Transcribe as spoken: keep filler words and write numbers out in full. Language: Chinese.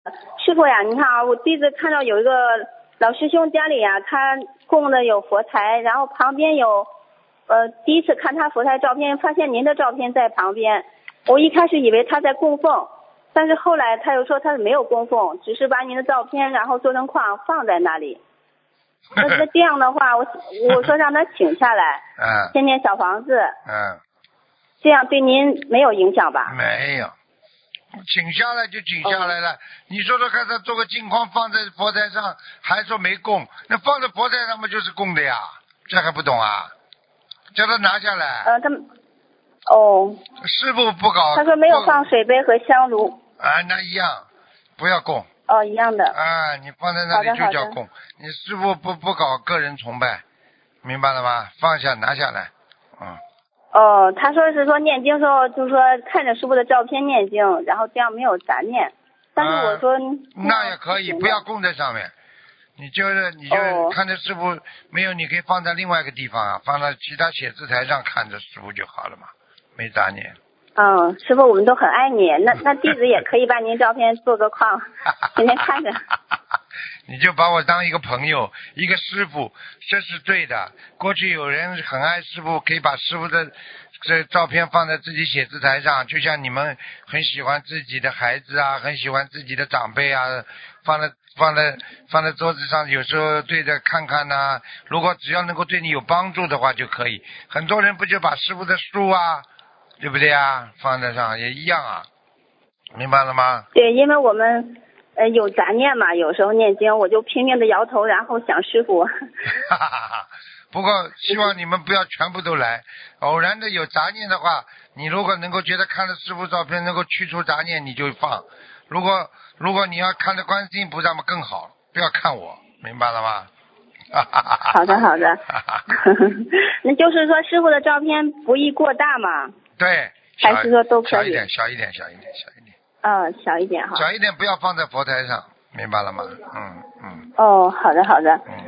师傅呀，你看啊，我弟子看到有一个老师兄家里呀，他供的有佛台，然后旁边有，呃，第一次看他佛台照片，发现您的照片在旁边。我一开始以为他在供奉，但是后来他又说他没有供奉，只是把您的照片然后做成框放在那里。那那这样的话，我我说让他请下来， 嗯， 先念小房子， 嗯， 这样对您没有影响吧？ 没有，请下来就请下来了。你说说看，他做个镜框放在佛台上，还说没供，那放在佛台上嘛就是供的呀，这还不懂啊？叫他拿下来。 呃，他们哦， 师傅不搞。 他说没有放水杯和香炉。 啊，那一样，不要供。 哦，一样的。 啊，你放在那里就叫供。你师傅不不搞个人崇拜，明白了吗？放下拿下来，嗯。 哦，他说是说念经时候，就是说看着师傅的照片念经，然后这样没有杂念。但是我说、 啊、那也可以，不要供在上面。你就是你就是看着师傅没有，你可以放在另外一个地方啊，放在其他写字台上看着师傅就好了嘛，没杂念。 嗯，师傅我们都很爱你，那那弟子也可以把您照片做个框，天天看着。 你就把我当一个朋友，一个师傅，这是对的。过去有人很爱师傅，可以把师傅的这照片放在自己写字台上，就像你们很喜欢自己的孩子啊，很喜欢自己的长辈啊，放在放在放在桌子上，有时候对着看看呐、啊。如果只要能够对你有帮助的话就可以。很多人不就把师傅的书啊，对不对啊，放在上也一样啊，明白了吗？ 对，因为我们呃有杂念嘛，有时候念经我就拼命的摇头，然后想师傅。 不过希望你们不要全部都来，偶然的有杂念的话，你如果能够觉得看了师傅照片能够去除杂念，你就放。如果如果你要看着观世音菩萨嘛更好，不要看我，明白了吗？ 好的好的。那就是说师傅的照片不宜过大嘛？ 对， 还是说都可以？ 小一点，小一点，小一点，小一点。 嗯，小一点哈。 小一点，不要放在佛台上，明白了吗？嗯嗯。 哦，好的好的。 嗯。